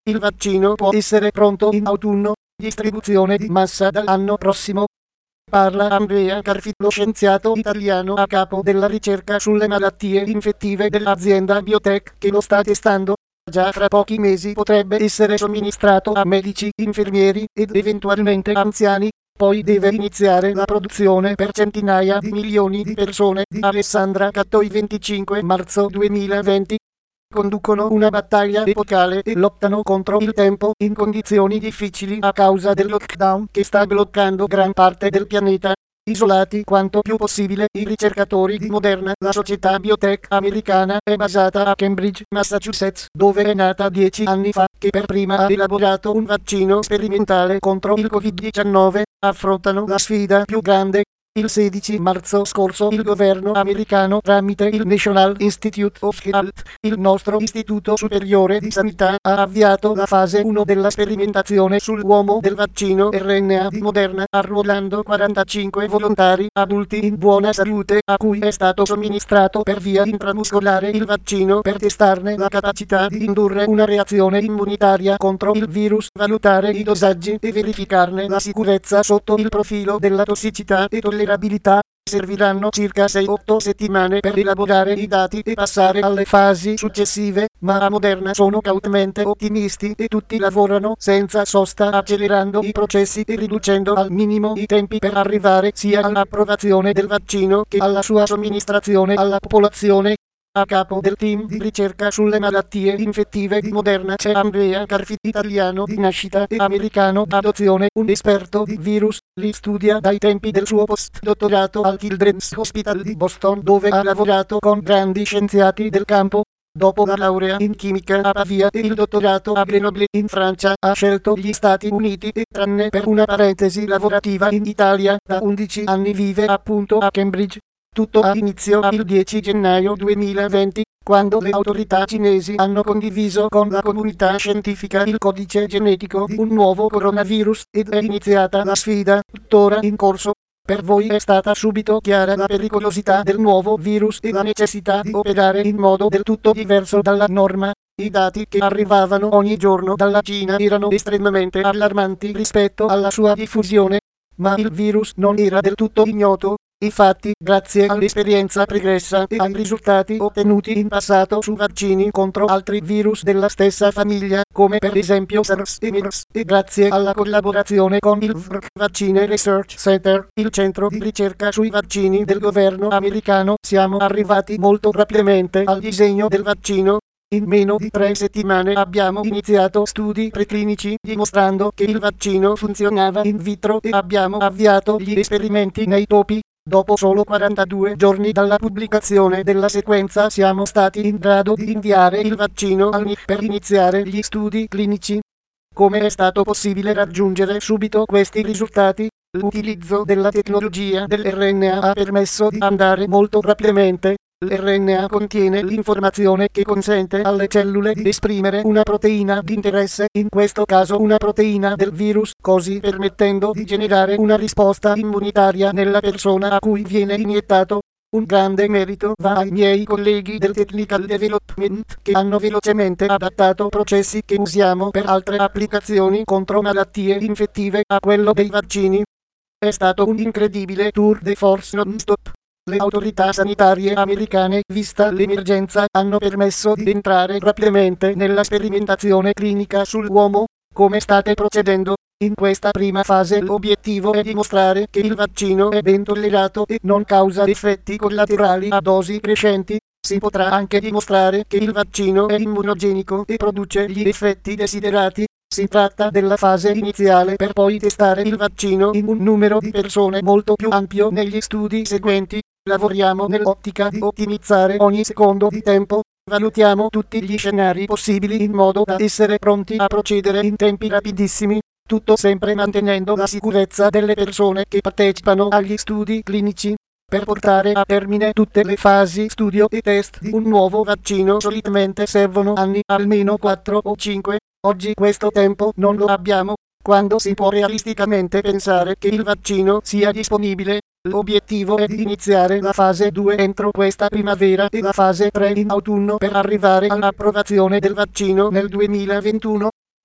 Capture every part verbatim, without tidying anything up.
Il vaccino può essere pronto in autunno, distribuzione di massa dall'anno prossimo. Parla Andrea Carfi, lo scienziato italiano a capo della ricerca sulle malattie infettive dell'azienda biotech che lo sta testando. Già fra pochi mesi potrebbe essere somministrato a medici, infermieri ed eventualmente anziani. Poi deve iniziare la produzione per centinaia di milioni di persone. Di Alessandra Cattoi, venticinque marzo duemilaventi. Conducono una battaglia epocale e lottano contro il tempo in condizioni difficili a causa del lockdown che sta bloccando gran parte del pianeta. Isolati quanto più possibile i ricercatori di Moderna, la società biotech americana è basata a Cambridge, Massachusetts, dove è nata dieci anni fa, che per prima ha elaborato un vaccino sperimentale contro il covid diciannove, affrontano la sfida più grande. Il sedici marzo scorso il governo americano, tramite il National Institute of Health, il nostro istituto superiore di sanità, ha avviato la fase uno della sperimentazione sull'uomo del vaccino R N A di Moderna, arruolando quarantacinque volontari adulti in buona salute a cui è stato somministrato per via intramuscolare il vaccino per testarne la capacità di indurre una reazione immunitaria contro il virus, valutare i dosaggi e verificarne la sicurezza sotto il profilo della tossicità e tolleranza. Serviranno circa sei otto settimane per elaborare i dati e passare alle fasi successive, ma a Moderna sono cautamente ottimisti e tutti lavorano senza sosta, accelerando i processi e riducendo al minimo i tempi per arrivare sia all'approvazione del vaccino che alla sua somministrazione alla popolazione. A capo del team di ricerca sulle malattie infettive di Moderna c'è Andrea Carfi, italiano di nascita e americano d'adozione, un esperto di virus. Li studia dai tempi del suo postdottorato al Children's Hospital di Boston, dove ha lavorato con grandi scienziati del campo. Dopo la laurea in chimica a Pavia e il dottorato a Grenoble in Francia, ha scelto gli Stati Uniti e, tranne per una parentesi lavorativa in Italia, da undici anni vive appunto a Cambridge. Tutto ha inizio il dieci gennaio duemilaventi, quando le autorità cinesi hanno condiviso con la comunità scientifica il codice genetico di un nuovo coronavirus ed è iniziata la sfida, tuttora in corso. Per voi è stata subito chiara la pericolosità del nuovo virus e la necessità di operare in modo del tutto diverso dalla norma. I dati che arrivavano ogni giorno dalla Cina erano estremamente allarmanti rispetto alla sua diffusione, ma il virus non era del tutto ignoto. Infatti, grazie all'esperienza pregressa e ai risultati ottenuti in passato su vaccini contro altri virus della stessa famiglia, come per esempio SARS e MERS, e grazie alla collaborazione con il V R C Vaccine Research Center, il centro di ricerca sui vaccini del governo americano, siamo arrivati molto rapidamente al disegno del vaccino. In meno di tre settimane abbiamo iniziato studi preclinici dimostrando che il vaccino funzionava in vitro e abbiamo avviato gli esperimenti nei topi. Dopo solo quarantadue giorni dalla pubblicazione della sequenza siamo stati in grado di inviare il vaccino al N I C per iniziare gli studi clinici. Come è stato possibile raggiungere subito questi risultati? L'utilizzo della tecnologia dell'R N A ha permesso di andare molto rapidamente. L'R N A contiene l'informazione che consente alle cellule di esprimere una proteina di interesse, in questo caso una proteina del virus, così permettendo di generare una risposta immunitaria nella persona a cui viene iniettato. Un grande merito va ai miei colleghi del Technical Development che hanno velocemente adattato processi che usiamo per altre applicazioni contro malattie infettive a quello dei vaccini. È stato un incredibile tour de force non stop. Le autorità sanitarie americane, vista l'emergenza, hanno permesso di entrare rapidamente nella sperimentazione clinica sull'uomo. Come state procedendo? In questa prima fase l'obiettivo è dimostrare che il vaccino è ben tollerato e non causa effetti collaterali a dosi crescenti. Si potrà anche dimostrare che il vaccino è immunogenico e produce gli effetti desiderati. Si tratta della fase iniziale per poi testare il vaccino in un numero di persone molto più ampio negli studi seguenti. Lavoriamo nell'ottica di ottimizzare ogni secondo di tempo. Valutiamo tutti gli scenari possibili in modo da essere pronti a procedere in tempi rapidissimi. Tutto sempre mantenendo la sicurezza delle persone che partecipano agli studi clinici. Per portare a termine tutte le fasi studio e test di un nuovo vaccino solitamente servono anni, almeno quattro o cinque. Oggi questo tempo non lo abbiamo. Quando si può realisticamente pensare che il vaccino sia disponibile? L'obiettivo è di iniziare la fase due entro questa primavera e la fase tre in autunno per arrivare all'approvazione del vaccino nel duemilaventuno.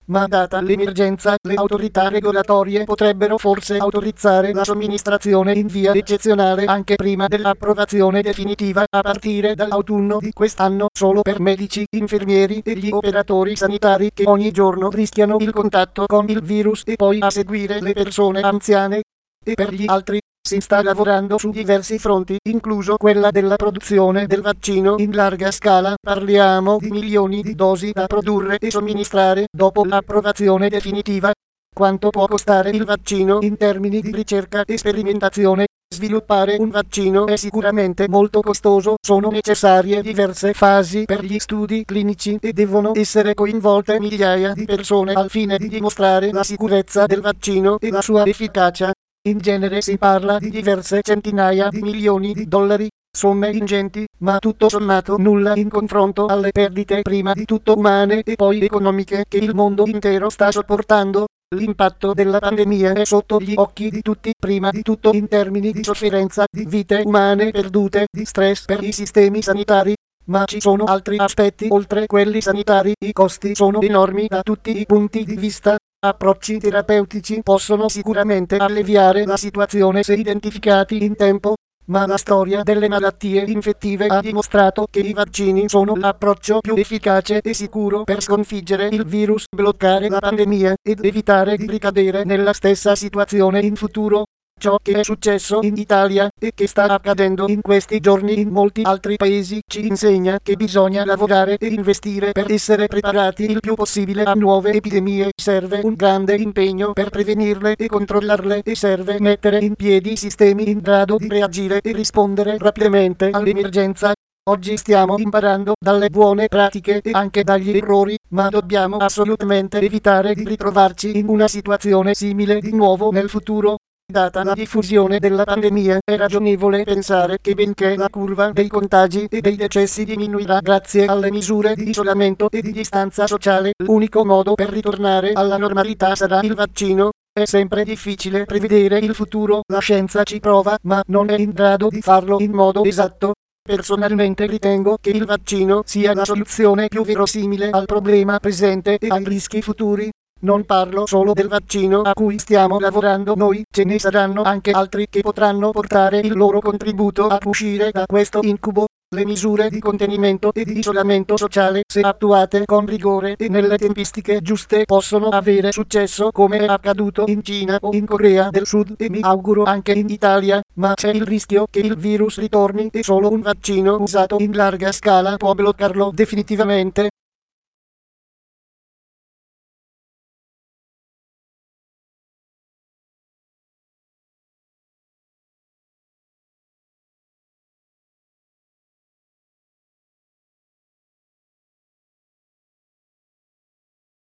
ma data l'emergenza, le autorità regolatorie potrebbero forse autorizzare la somministrazione in via eccezionale anche prima dell'approvazione definitiva a partire dall'autunno di quest'anno solo per medici, infermieri e gli operatori sanitari che ogni giorno rischiano il contatto con il virus e poi a seguire le persone anziane. E per gli altri si sta lavorando su diversi fronti, incluso quella della produzione del vaccino in larga scala. Parliamo di milioni di dosi da produrre e somministrare dopo l'approvazione definitiva. Quanto può costare il vaccino in termini di ricerca e sperimentazione? Sviluppare un vaccino è sicuramente molto costoso, sono necessarie diverse fasi per gli studi clinici e devono essere coinvolte migliaia di persone al fine di dimostrare la sicurezza del vaccino e la sua efficacia. In genere si parla di diverse centinaia di milioni di dollari, somme ingenti, ma tutto sommato nulla in confronto alle perdite prima di tutto umane e poi economiche che il mondo intero sta sopportando. L'impatto della pandemia è sotto gli occhi di tutti, prima di tutto in termini di sofferenza, di vite umane perdute, di stress per i sistemi sanitari. Ma ci sono altri aspetti oltre quelli sanitari, i costi sono enormi da tutti i punti di vista. Approcci terapeutici possono sicuramente alleviare la situazione se identificati in tempo, ma la storia delle malattie infettive ha dimostrato che i vaccini sono l'approccio più efficace e sicuro per sconfiggere il virus, bloccare la pandemia ed evitare di ricadere nella stessa situazione in futuro. Ciò che è successo in Italia e che sta accadendo in questi giorni in molti altri paesi ci insegna che bisogna lavorare e investire per essere preparati il più possibile a nuove epidemie. Serve un grande impegno per prevenirle e controllarle e serve mettere in piedi sistemi in grado di reagire e rispondere rapidamente all'emergenza. Oggi stiamo imparando dalle buone pratiche e anche dagli errori, ma dobbiamo assolutamente evitare di ritrovarci in una situazione simile di nuovo nel futuro. Data la diffusione della pandemia, è ragionevole pensare che benché la curva dei contagi e dei decessi diminuirà grazie alle misure di isolamento e di distanza sociale, l'unico modo per ritornare alla normalità sarà il vaccino. È sempre difficile prevedere il futuro, la scienza ci prova, ma non è in grado di farlo in modo esatto. Personalmente ritengo che il vaccino sia la soluzione più verosimile al problema presente e ai rischi futuri. Non parlo solo del vaccino a cui stiamo lavorando noi, ce ne saranno anche altri che potranno portare il loro contributo a uscire da questo incubo. Le misure di contenimento e di isolamento sociale, se attuate con rigore e nelle tempistiche giuste, possono avere successo come è accaduto in Cina o in Corea del Sud e mi auguro anche in Italia, ma c'è il rischio che il virus ritorni e solo un vaccino usato in larga scala può bloccarlo definitivamente.